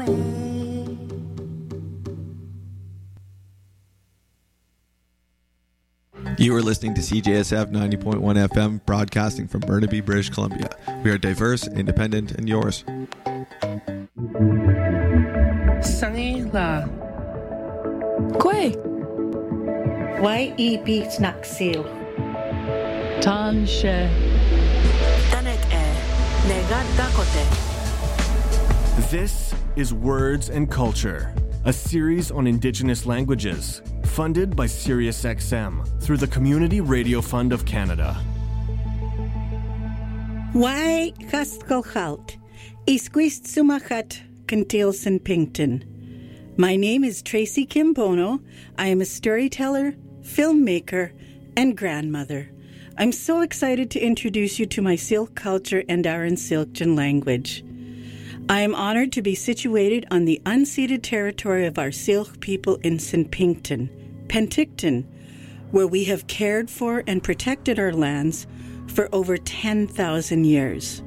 You are listening to CJSF 90.1 FM, broadcasting from Burnaby, British Columbia. We are diverse, independent, and yours. Sunny La. Kwe. Y-E beats Naxil. Tanshe. Tanet Nega Dakote. This is Words and Culture, a series on Indigenous languages, funded by SiriusXM through the Community Radio Fund of Canada. Y Kaskolhalt. Isquist Sumachat Kantilson Pinkton. My name is Tracy Kimbono. I am a storyteller, filmmaker, and grandmother. I'm so excited to introduce you to my Syilx culture and our Syilxan language. I am honored to be situated on the unceded territory of our Syilx people in Penticton, where we have cared for and protected our lands for over 10,000 years.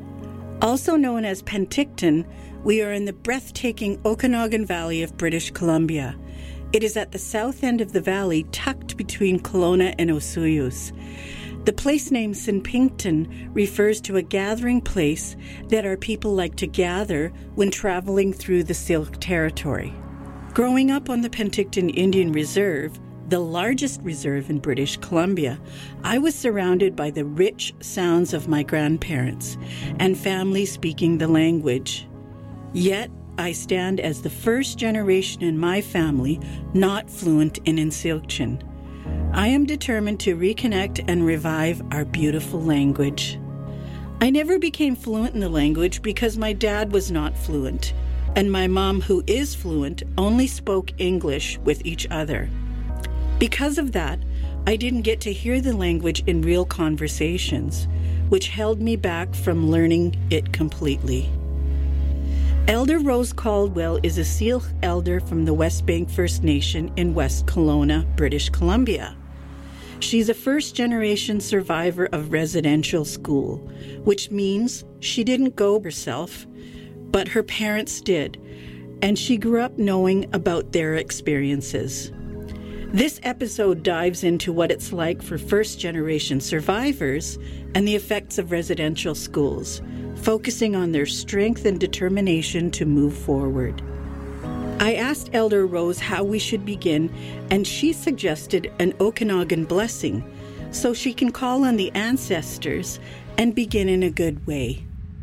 Also known as Penticton, we are in the breathtaking Okanagan Valley of British Columbia. It is at the south end of the valley, tucked between Kelowna and Osoyoos. The place name Penticton refers to a gathering place that our people like to gather when traveling through the Syilx territory. Growing up on the Penticton Indian Reserve, the largest reserve in British Columbia, I was surrounded by the rich sounds of my grandparents and family speaking the language. Yet, I stand as the first generation in my family not fluent in Syilxan. I am determined to reconnect and revive our beautiful language. I never became fluent in the language because my dad was not fluent, and my mom, who is fluent, only spoke English with each other. Because of that, I didn't get to hear the language in real conversations, which held me back from learning it completely. Elder Rose Caldwell is a Syilx elder from the West Bank First Nation in West Kelowna, British Columbia. She's a first-generation survivor of residential school, which means she didn't go herself, but her parents did, and she grew up knowing about their experiences. This episode dives into what it's like for first-generation survivors and the effects of residential schools, focusing on their strength and determination to move forward. I asked Elder Rose how we should begin, and she suggested an Okanagan blessing so she can call on the ancestors and begin in a good way.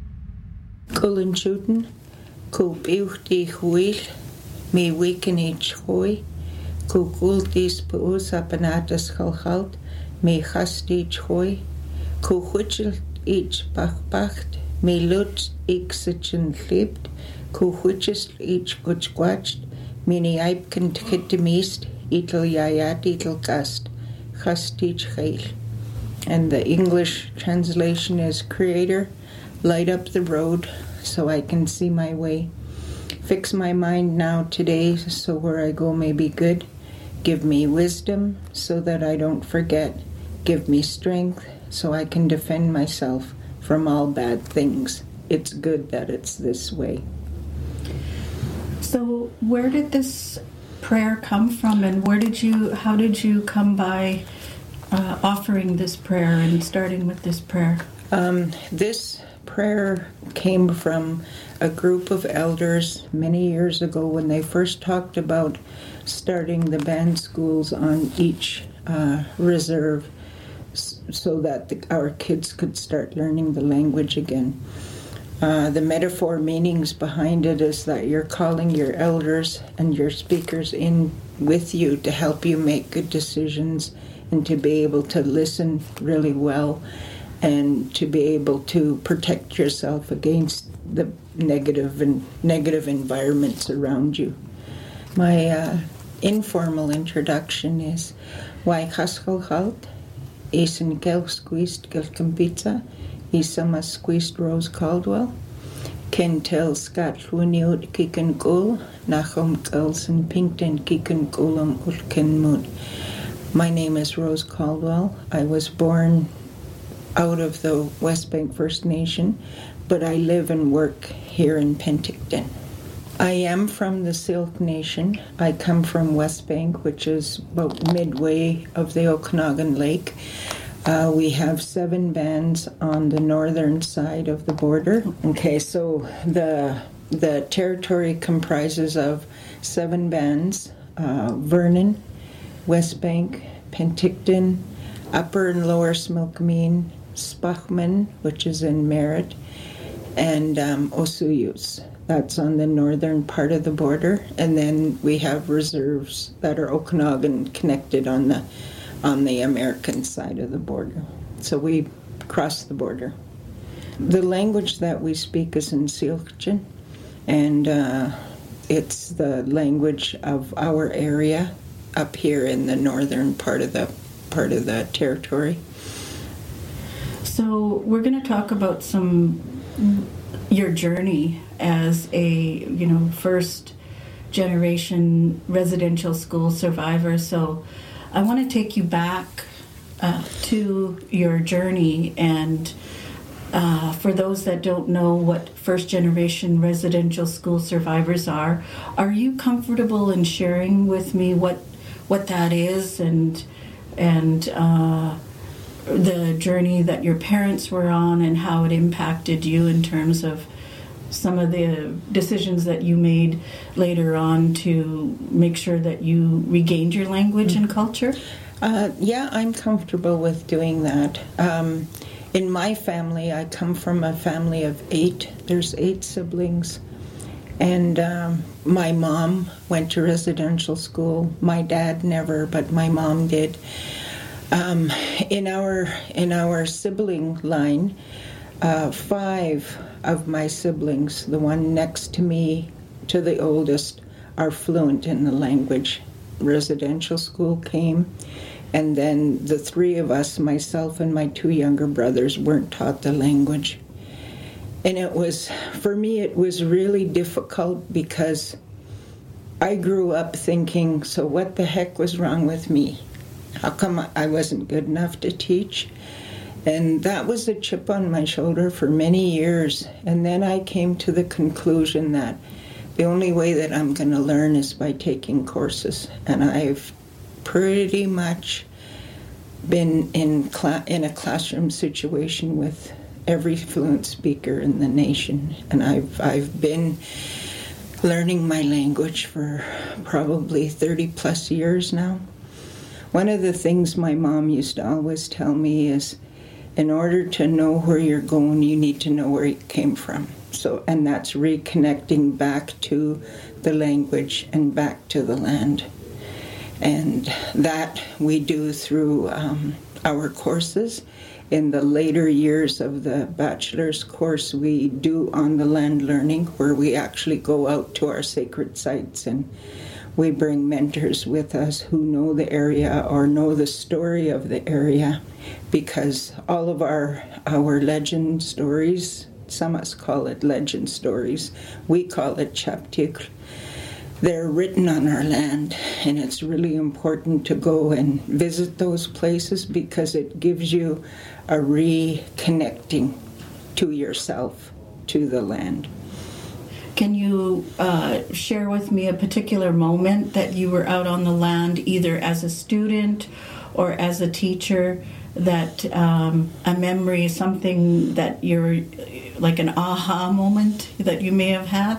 Cullen Shooten, Coop Euchti Huil, me weeken each hoy. Kukultis puus apanatas chalchalt, me chast each hoy, kuhuchelt each bachbacht, me lut iksechen libt, kuhuchest each gutschwatcht, mini eibken kittemist, itel yayat itel gast, chast each heil. And the English translation is, Creator, light up the road so I can see my way. Fix my mind now today so where I go may be good. Give me wisdom so that I don't forget. Give me strength so I can defend myself from all bad things. It's good that it's this way. So where did this prayer come from, and how did you come by offering this prayer and starting with this prayer? This prayer came from a group of elders many years ago when they first talked about starting the band schools on each reserve so that our kids could start learning the language again. The metaphor meanings behind it is that you're calling your elders and your speakers in with you to help you make good decisions and to be able to listen really well and to be able to protect yourself against the negative environments around you. My informal introduction is Waikaskolhalt, Isen Kel Squeezed Gelkampizza, Isama Squeezed Rose Caldwell, Kentel Skat Luniut Kiken Gul, Nachum Kelsen Pinkton Kiken Gulam Ulken Mood. My name is Rose Caldwell. I was born out of the West Bank First Nation, but I live and work here in Penticton. I am from the Syilx Nation. I come from West Bank, which is about midway of the Okanagan Lake. We have 7 bands on the northern side of the border. Okay, so the territory comprises of 7 bands: Vernon, West Bank, Penticton, Upper and Lower Smilkameen, Spachman, which is in Merritt, and Osuyus. That's on the northern part of the border. And then we have reserves that are Okanagan connected on the American side of the border. So we cross the border. The language that we speak is in Syilxchen, and it's the language of our area up here in the northern part of the territory. So we're going to talk about your journey as a first generation residential school survivor. So I want to take you back to your journey, and for those that don't know what first generation residential school survivors are you comfortable in sharing with me what that is and the journey that your parents were on and how it impacted you in terms of some of the decisions that you made later on to make sure that you regained your language and culture? Yeah, I'm comfortable with doing that. In my family, I come from a family of 8. There's 8 siblings. And my mom went to residential school. My dad never, but my mom did. In our sibling line, 5 of my siblings, the one next to me, to the oldest, are fluent in the language. Residential school came, and then the 3 of us, myself and my 2 younger brothers, weren't taught the language. And for me, it was really difficult because I grew up thinking, so what the heck was wrong with me? How come I wasn't good enough to teach? And that was a chip on my shoulder for many years. And then I came to the conclusion that the only way that I'm going to learn is by taking courses. And I've pretty much been in a classroom situation with every fluent speaker in the nation. And I've been learning my language for probably 30 plus years now. One of the things my mom used to always tell me is, in order to know where you're going, you need to know where you came from. And that's reconnecting back to the language and back to the land. And that we do through our courses. In the later years of the bachelor's course, we do on the land learning, where we actually go out to our sacred sites and we bring mentors with us who know the area or know the story of the area, because all of our legend stories, some of us call it legend stories, we call it chaptikl. They're written on our land, and it's really important to go and visit those places because it gives you a reconnecting to yourself, to the land. Can you share with me a particular moment that you were out on the land, either as a student or as a teacher, that a memory, something that you're like an aha moment that you may have had?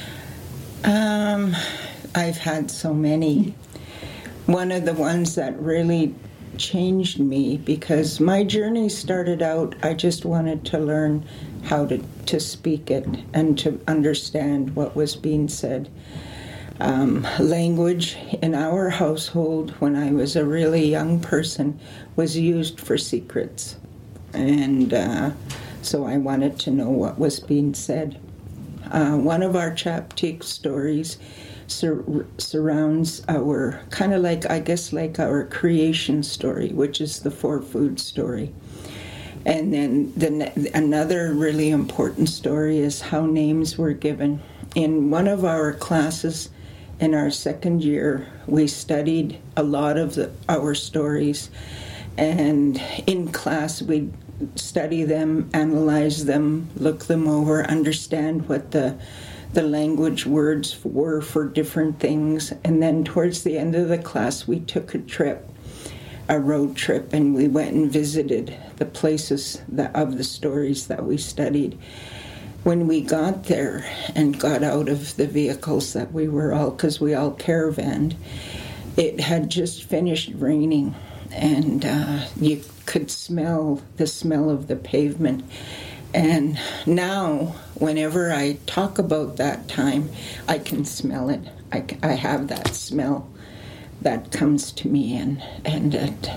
I've had so many. One of the ones that really changed me, because my journey started out, I just wanted to learn how to speak it and to understand what was being said. Language in our household, when I was a really young person, was used for secrets. And so I wanted to know what was being said. One of our chaptik stories surrounds our, kind of like, I guess, like our creation story, which is the 4-food story. And then another really important story is how names were given. In one of our classes in our second year, we studied a lot of our stories. And in class, we study them, analyze them, look them over, understand what the the language words were for different things. And then towards the end of the class, we took a road trip, and we went and visited the places of the stories that we studied. When we got there and got out of the vehicles that we were all, because we all caravanned, it had just finished raining, and you could smell the smell of the pavement. And now, whenever I talk about that time, I can smell it. I have that smell that comes to me, and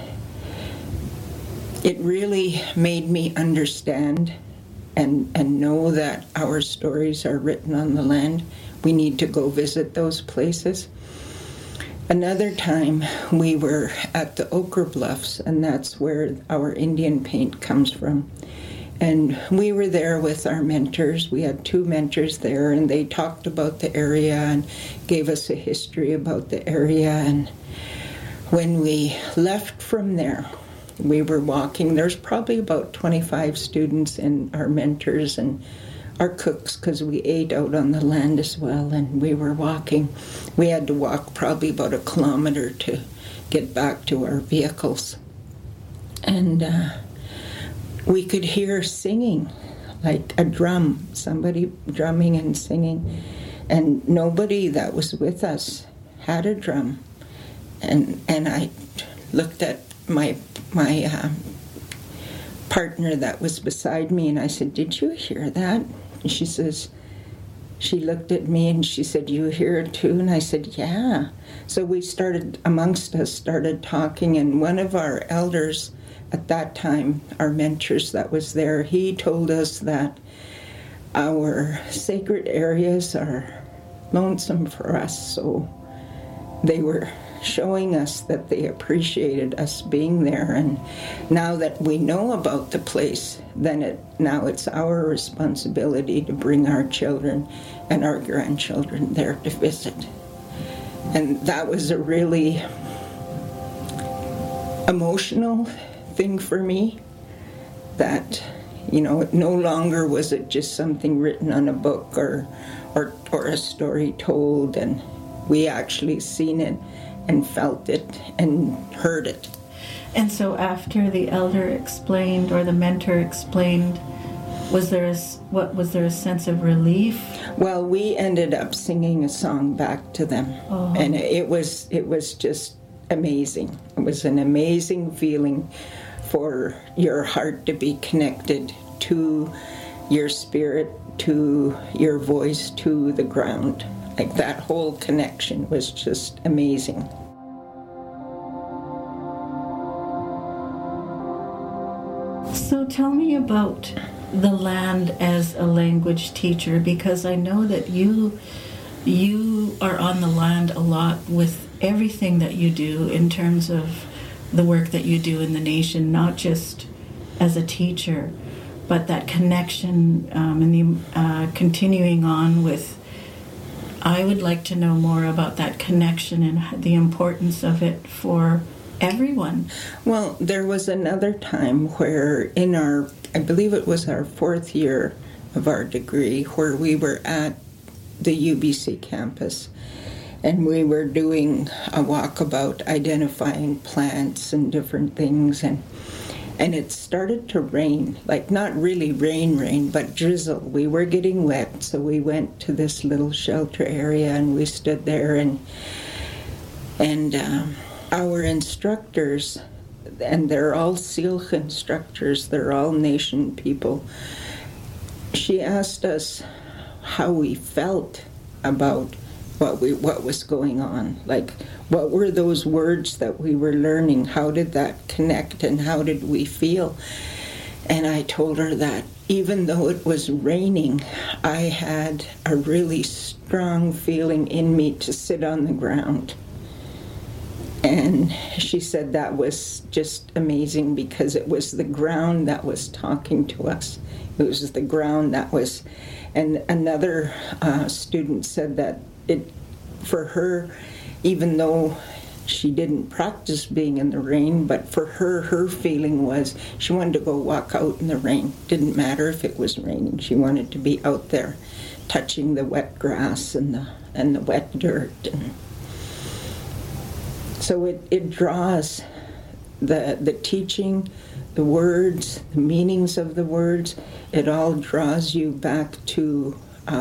it really made me understand and know that our stories are written on the land. We need to go visit those places. Another time we were at the Ochre Bluffs, and that's where our Indian paint comes from. And we were there with our mentors. We had 2 mentors there, and they talked about the area and gave us a history about the area. And when we left from there, we were walking. There's probably about 25 students and our mentors and our cooks, because we ate out on the land as well, and we were walking. We had to walk probably about 1 kilometer to get back to our vehicles. And we could hear singing, like a drum, somebody drumming and singing. And nobody that was with us had a drum. And I looked at my partner that was beside me, and I said, "Did you hear that?" And she looked at me and she said, "You hear it too?" And I said, "Yeah." So we started talking, and one of our elders at that time, our mentors that was there, he told us that our sacred areas are lonesome for us, so they were showing us that they appreciated us being there. And now that we know about the place, then now it's our responsibility to bring our children and our grandchildren there to visit. And that was a really emotional thing for me, that, no longer was it just something written on a book or a story told, and we actually seen it and felt it and heard it. And so after the elder explained or the mentor explained, was there a sense of relief? Well, we ended up singing a song back to them. Oh. And it was just amazing. It was an amazing feeling for your heart to be connected to your spirit, to your voice, to the ground. Like, that whole connection was just amazing. So tell me about the land as a language teacher, because I know that you are on the land a lot with everything that you do in terms of the work that you do in the nation, not just as a teacher, but that connection and the continuing on with. I would like to know more about that connection and the importance of it for everyone. Well, there was another time where I believe it was our 4th year of our degree, where we were at the UBC campus, and we were doing a walkabout, identifying plants and different things, and it started to rain, like not really rain, but drizzle. We were getting wet, so we went to this little shelter area and we stood there, and our instructors, and they're all Syilx instructors, they're all nation people, she asked us how we felt about what was going on. Like, what were those words that we were learning? How did that connect, and how did we feel? And I told her that even though it was raining, I had a really strong feeling in me to sit on the ground. And she said that was just amazing, because it was the ground that was talking to us. It was the ground that was, and another student said that for her, even though she didn't practice being in the rain, but for her feeling was she wanted to go walk out in the rain. Didn't matter if it was raining. She wanted to be out there touching the wet grass and the wet dirt. And so it draws the teaching, the words, the meanings of the words. It all draws you back to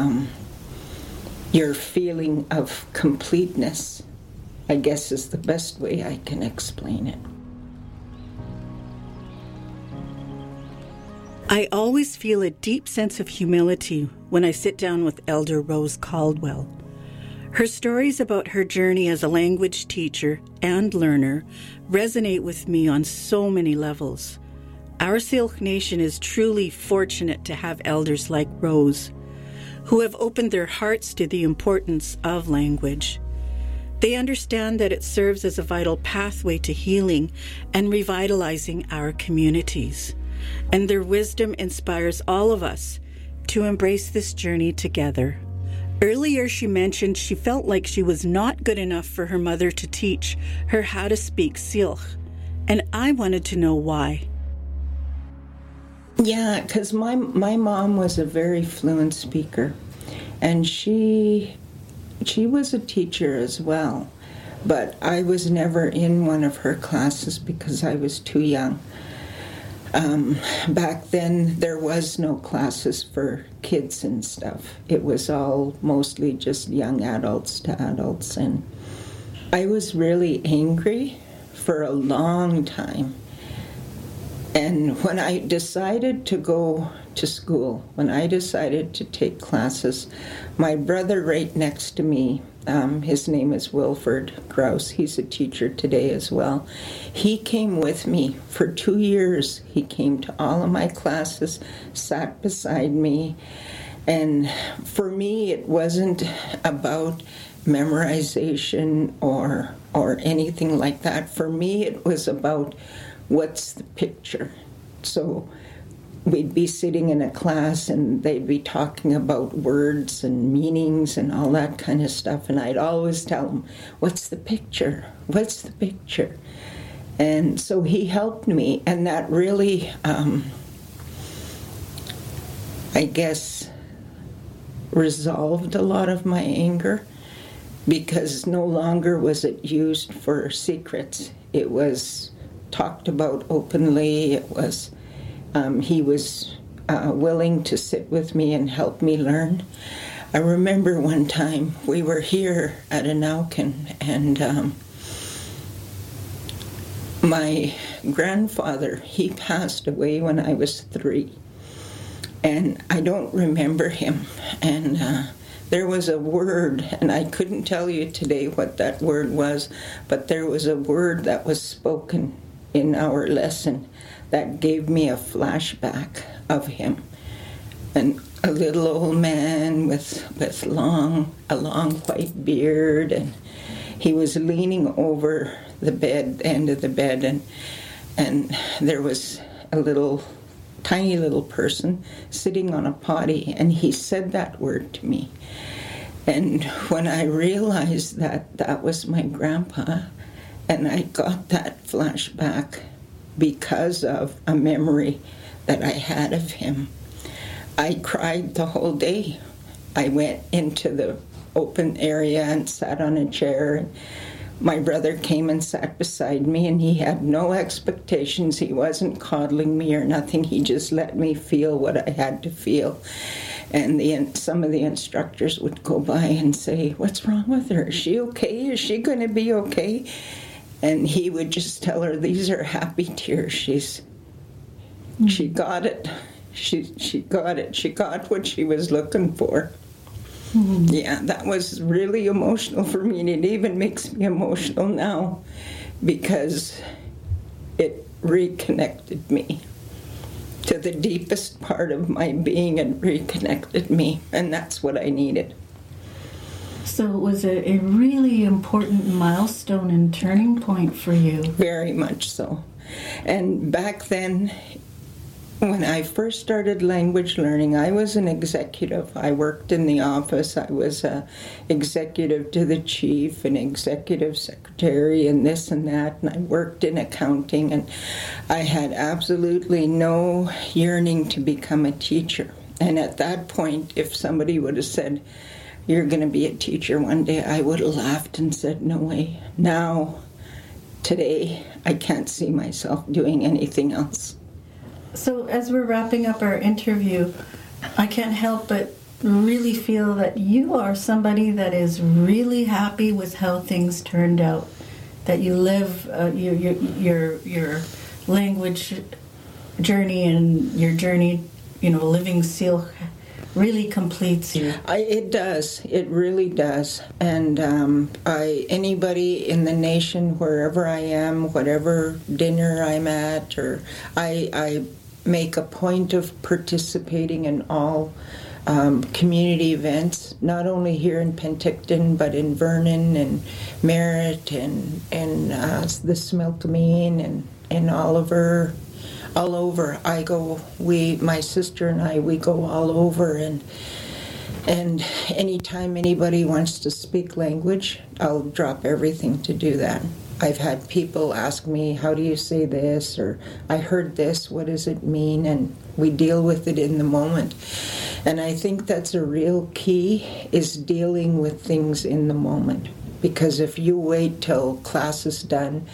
your feeling of completeness, I guess is the best way I can explain it. I always feel a deep sense of humility when I sit down with Elder Rose Caldwell. Her stories about her journey as a language teacher and learner resonate with me on so many levels. Our Syilx Nation is truly fortunate to have elders like Rose, who have opened their hearts to the importance of language. They understand that it serves as a vital pathway to healing and revitalizing our communities. And their wisdom inspires all of us to embrace this journey together. Earlier, she mentioned she felt like she was not good enough for her mother to teach her how to speak Syilx, and I wanted to know why. Yeah, because my mom was a very fluent speaker, and she was a teacher as well, but I was never in one of her classes because I was too young. Back then, there was no classes for kids and stuff. It was all mostly just young adults to adults. And I was really angry for a long time. And when I decided to go to school, when I decided to take classes, my brother right next to me, his name is Wilford Grouse, he's a teacher today as well. He came with me for 2 years. He came to all of my classes, sat beside me, and for me it wasn't about memorization or anything like that. For me it was about what's the picture. So we'd be sitting in a class and they'd be talking about words and meanings and all that kind of stuff, and I'd always tell them, what's the picture? What's the picture? And so he helped me, and that really, I guess, resolved a lot of my anger, because no longer was it used for secrets. It was talked about openly. It was he was willing to sit with me and help me learn. I remember one time we were here at Anauken, and my grandfather, he passed away when I was 3, and I don't remember him. And there was a word, and I couldn't tell you today what that word was, but there was a word that was spoken in our lesson that gave me a flashback of him. And a little old man with a long white beard, and he was leaning over the bed, the end of the bed, and there was a tiny little person sitting on a potty, and he said that word to me. And when I realized that that was my grandpa, and I got that flashback because of a memory that I had of him, I cried the whole day. I went into the open area and sat on a chair, and my brother came and sat beside me, and he had no expectations. He wasn't coddling me or nothing. He just let me feel what I had to feel. And some of the instructors would go by and say, what's wrong with her? Is she okay? Is she going to be okay? And he would just tell her, these are happy tears. She got it. She got it. She got what she was looking for. Mm-hmm. Yeah, that was really emotional for me, and it even makes me emotional now because it reconnected me to the deepest part of my being and reconnected me, and that's what I needed. So it was a really important milestone and turning point for you. Very much so. And back then, when I first started language learning, I was an executive. I worked in the office. I was an executive to the chief, an executive secretary, and this and that. And I worked in accounting, and I had absolutely no yearning to become a teacher. And at that point, if somebody would have said, "You're going to be a teacher one day," I would have laughed and said, "No way." Now, today, I can't see myself doing anything else. So as we're wrapping up our interview, I can't help but really feel that you are somebody that is really happy with how things turned out, that you live your language journey and your journey, living seal really completes you. It does. It really does. And anybody in the nation, wherever I am, whatever dinner I'm at, or I make a point of participating in all community events, not only here in Penticton, but in Vernon and Merritt and the Smilkameen and Oliver. All over. I go, my sister and I, we go all over, and anytime anybody wants to speak language, I'll drop everything to do that. I've had people ask me, "How do you say this?" or "I heard this, what does it mean?" And we deal with it in the moment. And I think that's a real key, is dealing with things in the moment. Because if you wait till class is done,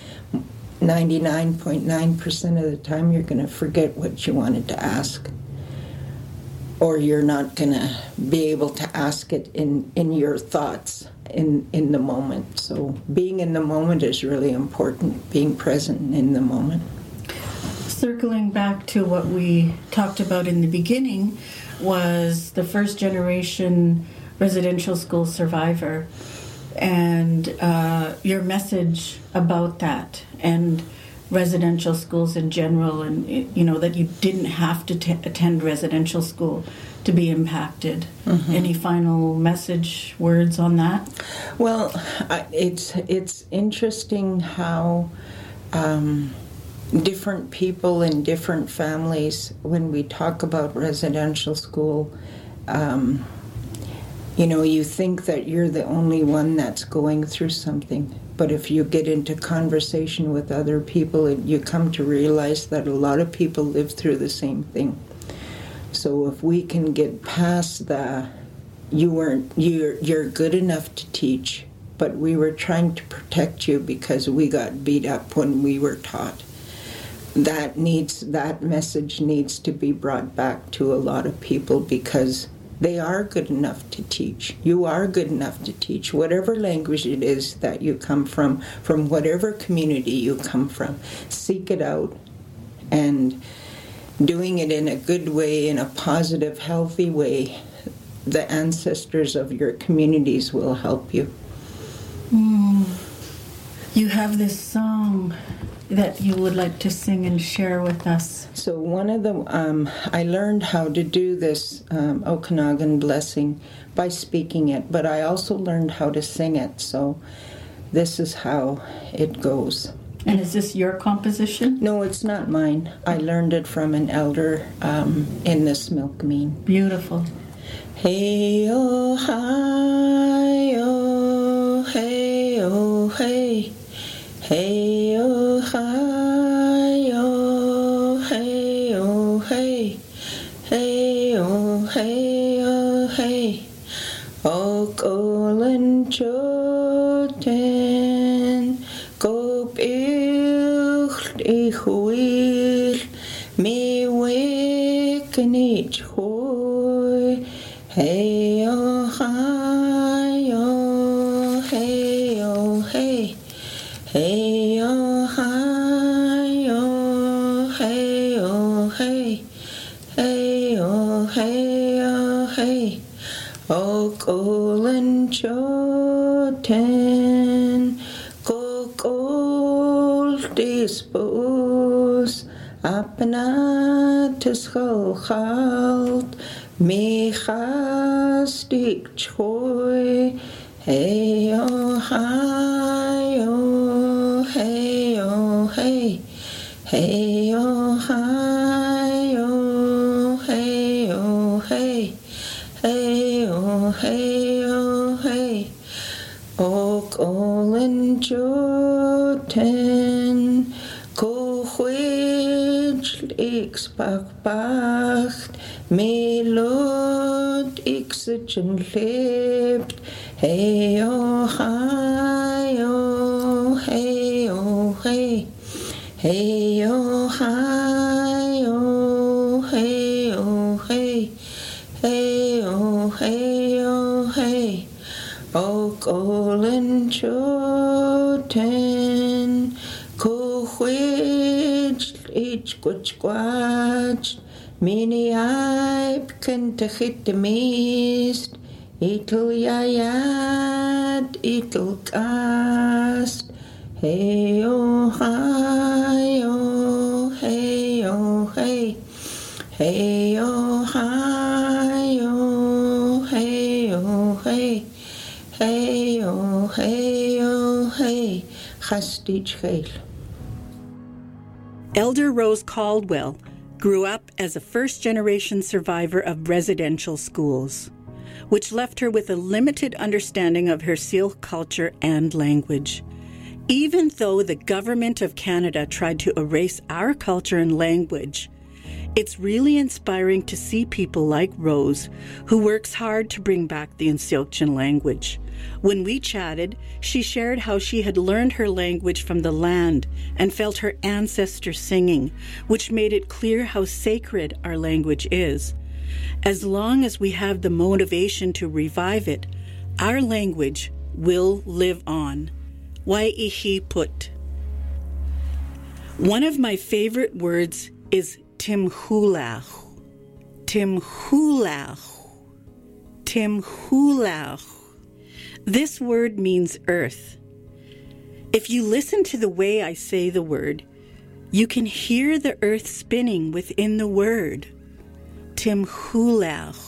99.9% of the time you're going to forget what you wanted to ask. Or you're not going to be able to ask it in your thoughts in the moment. So being in the moment is really important, being present in the moment. Circling back to what we talked about in the beginning, was the first generation residential school survivor, and your message about that and residential schools in general, and that you didn't have to attend residential school to be impacted. Mm-hmm. Any final message, words on that? Well, it's interesting how different people in different families, when we talk about residential school, you think that you're the only one that's going through something. But if you get into conversation with other people, you come to realize that a lot of people live through the same thing. So if we can get past you're good enough to teach, but we were trying to protect you because we got beat up when we were taught. That message needs to be brought back to a lot of people, because they are good enough to teach. You are good enough to teach whatever language it is that you come from whatever community you come from. Seek it out, and doing it in a good way, in a positive, healthy way, the ancestors of your communities will help you. You have this song that you would like to sing and share with us. So one of I learned how to do this Okanagan blessing by speaking it, but I also learned how to sing it. So this is how it goes. And is this your composition? No, it's not mine. I learned it from an elder in the Smilkameen. Beautiful. Hey, oh, hi, oh, hey, oh, hey. Hey, oh, hi, oh, hey, oh, hey. Hey, oh, hey, oh, hey. Oh, Colin Choten, go build a wheel, me wake and each hoy. Hey, oh, hi, oh, hey, oh, hey. Hey, oh, hi, oh, hey, oh, hey. Hey, oh, hey, oh, hey. Oh, Colin Choten, go gold dispose, apanatus halt, me hastik choy. Hey, oh, hi, oh, hey, oh, hey. Hey, oh, hi, oh, hey, oh, hey. Hey, oh, hey, oh, hey. Oh, Colin Choten, go which leaks bacht, Melod ik zit en leeft. Hey oh hi oh hey oh hey. Hey oh hi oh hey oh hey. Hey oh hey oh hey. O golden choten ko which each quach mini aip can hit the mist. It'll yayat, it'll cast. Hey oh hi oh hey oh hey. Hey oh hi oh hey oh hey. Hey oh hey oh hey. Chastich cheil. Elder Rose Caldwell grew up as a first-generation survivor of residential schools, which left her with a limited understanding of her Syilx culture and language. Even though the government of Canada tried to erase our culture and language, it's really inspiring to see people like Rose, who works hard to bring back the Syilxan language. When we chatted, she shared how she had learned her language from the land and felt her ancestors singing, which made it clear how sacred our language is. As long as we have the motivation to revive it, our language will live on. Wai'ihi put. One of my favorite words is timhulach. Timhulach. Timhulach. This word means earth. If you listen to the way I say the word, you can hear the earth spinning within the word. Timhulach.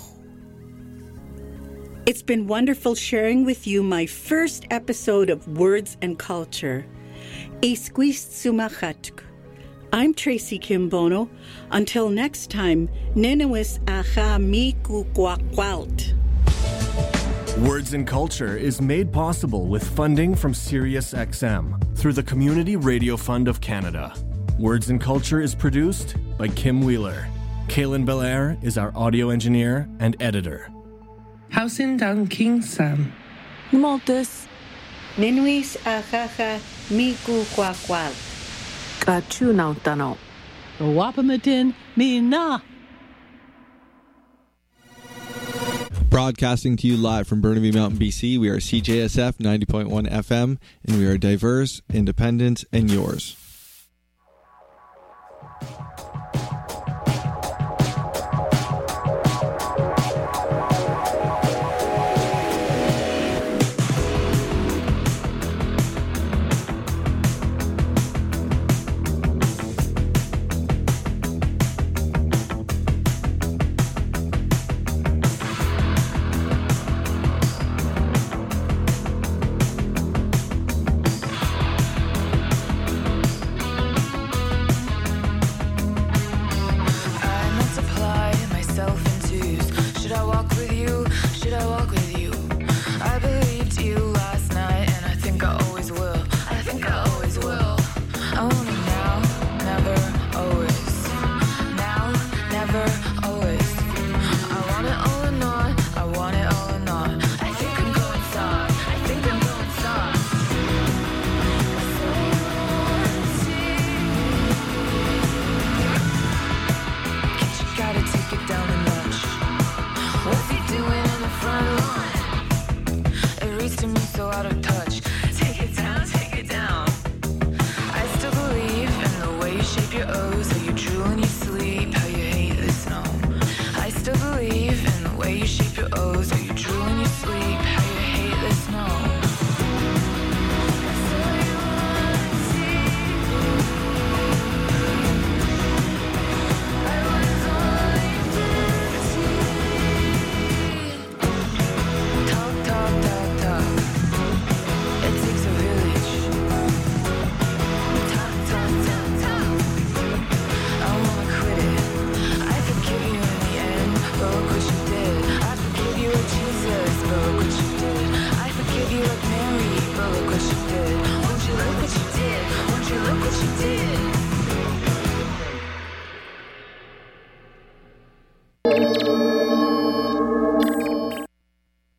It's been wonderful sharing with you my first episode of Words and Culture. Isquist sumachatk. I'm Tracy Kimbono. Until next time, Nenewis aha miku kwakwalt. Words and Culture is made possible with funding from SiriusXM through the Community Radio Fund of Canada. Words and Culture is produced by Kim Wheeler. Kaylin Belair is our audio engineer and editor. Hausin down King Sam. Nmoltis. Nenewis aha miku kwakwalt. Kachunautano. Wapamatin Mina. Broadcasting to you live from Burnaby Mountain, BC, we are CJSF 90.1 FM, and we are diverse, independent, and yours. Should I walk with